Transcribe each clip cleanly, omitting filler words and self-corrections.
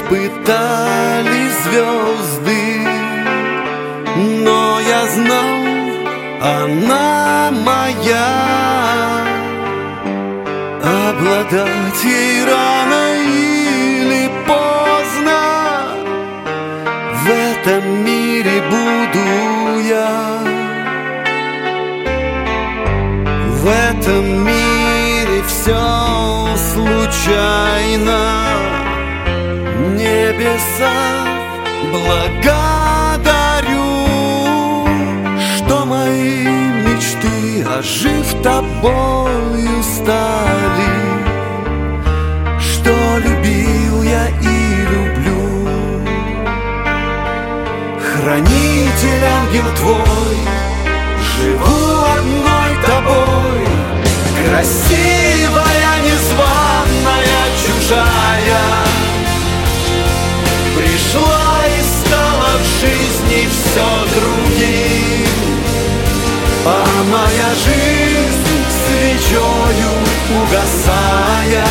пытались звезды, но я знал, она моя. Обладать ей рано или поздно, в этом мире буду я. В этом мире все случайно. Небеса благодарю, что мои мечты, ожив тобою, стали, что любил я и люблю. Хранитель, ангел твой, живу одной тобой, красивая, незваная, чужая. Пришла и стала в жизни все другим, а моя жизнь свечою угасая,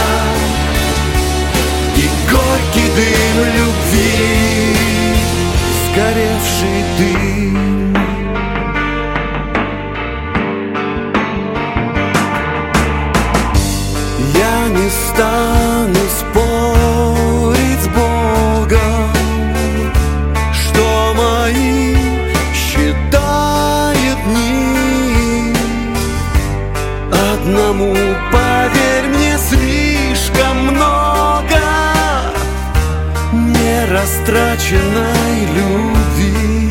и горький дым любви, сгоревший дым. Я не стану спорить с Богом, что мои считает дни. Одному, поверь мне, слишком много нерастраченной любви.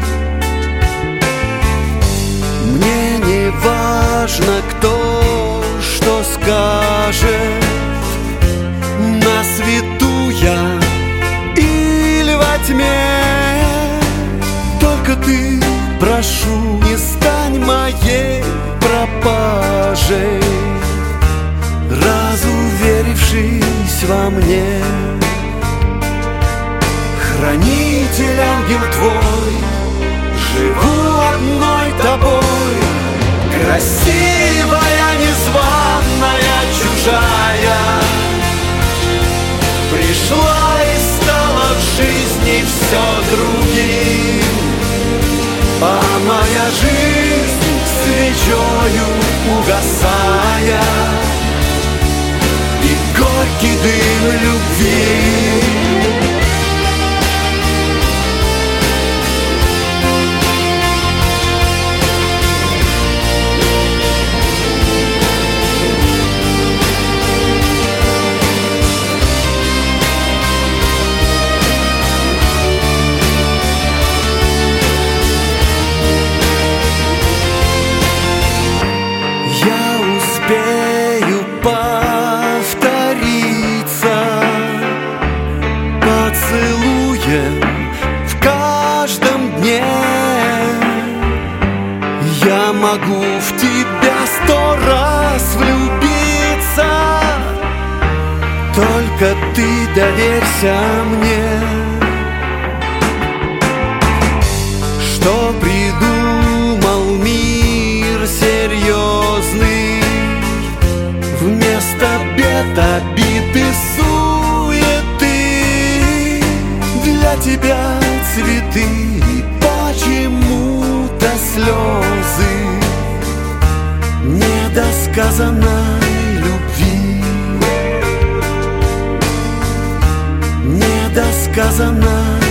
Мне не важно, кто что скажет, на свету я или во тьме. Только ты, прошу, не стань моей пропажей, разуверившись во мне. Хранитель, ангел твой, живу одной тобой, красивая, незваная, чужая. Пришла и стала в жизни все другим, а моя жизнь свечою угасая, и горький дым любви. Успею повториться поцелуем в каждом дне. Я могу в тебя 100 раз влюбиться, только ты доверься мне. Что придумал мир серьезный, вместо бед, обид и суеты, для тебя цветы и почему-то слезы недосказанной любви, недосказанной